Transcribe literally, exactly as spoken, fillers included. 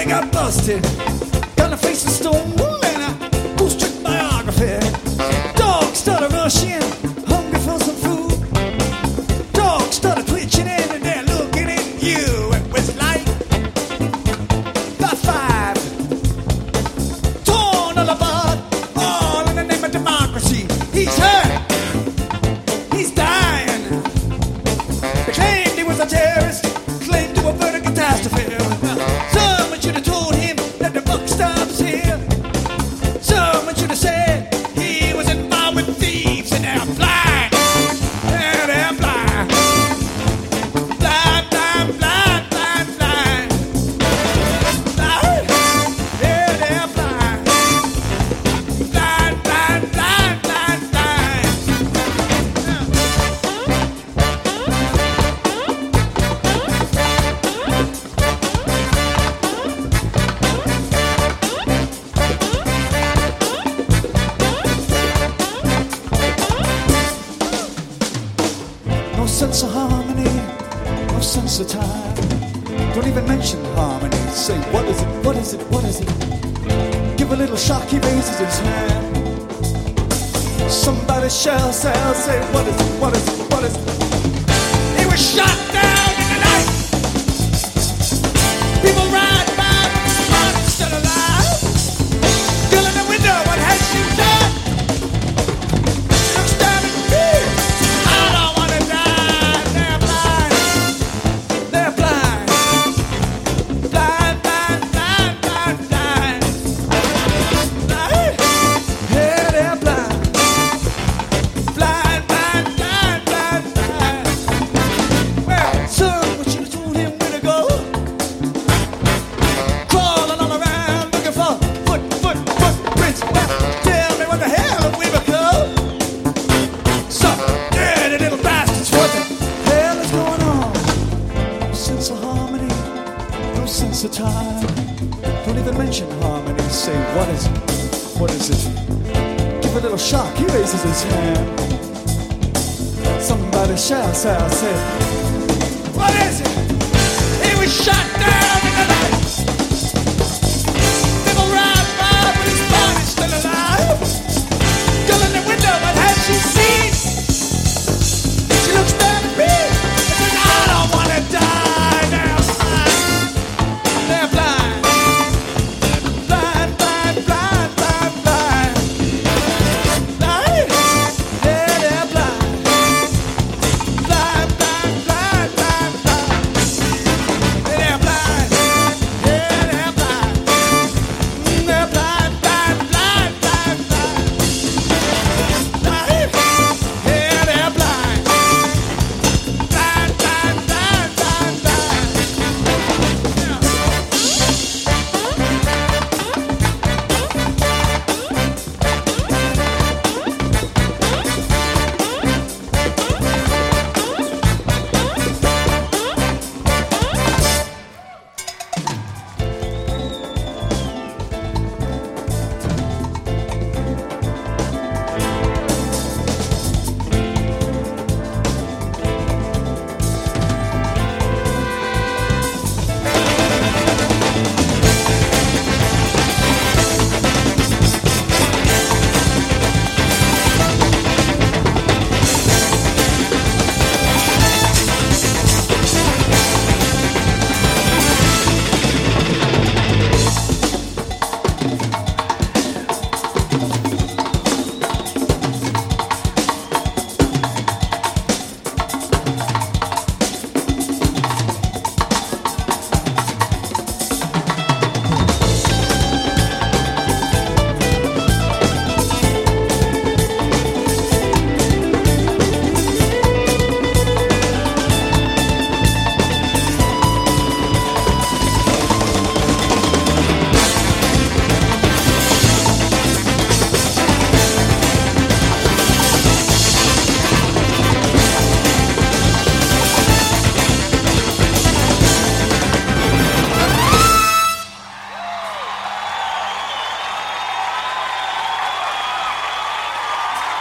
Somebody got busted. Gonna face a stone and a boost strict biography. Dogs started rushing, hungry for some food. Dogs started twitching in and they're looking at you. It was like five five. Torn all apart, all in the name of democracy. He's hurt. He's dying. They claimed he was a terrorist, claimed to avert a catastrophe. Someone should have told him that the buck stops here. Someone should have said he was involved with thieves and they're blind. Yeah, they're blind. Blind, blind, blind, blind, blind. Blind. Yeah, they're blind. Blind, blind, blind, blind, blind. No sense of harmony, no sense of time. Don't even mention harmony. Say, what is it, what is it, what is it? Give a little shock, he raises his hand. Somebody shall say, say, what is it, what is it, what is it? He was shot down in the night. People ride by, I'm still alive. Girl in the window, what has she done? Looks down at me. I don't wanna die. They're blind. They're blind. Blind, blind, blind, blind, blind. Blind. Yeah, they're blind. Blind, blind, blind, blind, blind. Well, son, what you told him where to go? Crawling all around looking for foot, foot, footprints. Well, tell me what the hell have we become? Some dirty little bastards. What the hell is going on? No sense of harmony, no sense of time. Don't even mention harmony. Say, what is it? What is it? Give a little shock, he raises his hand. Somebody shall, shall say, what is it? He was shot down.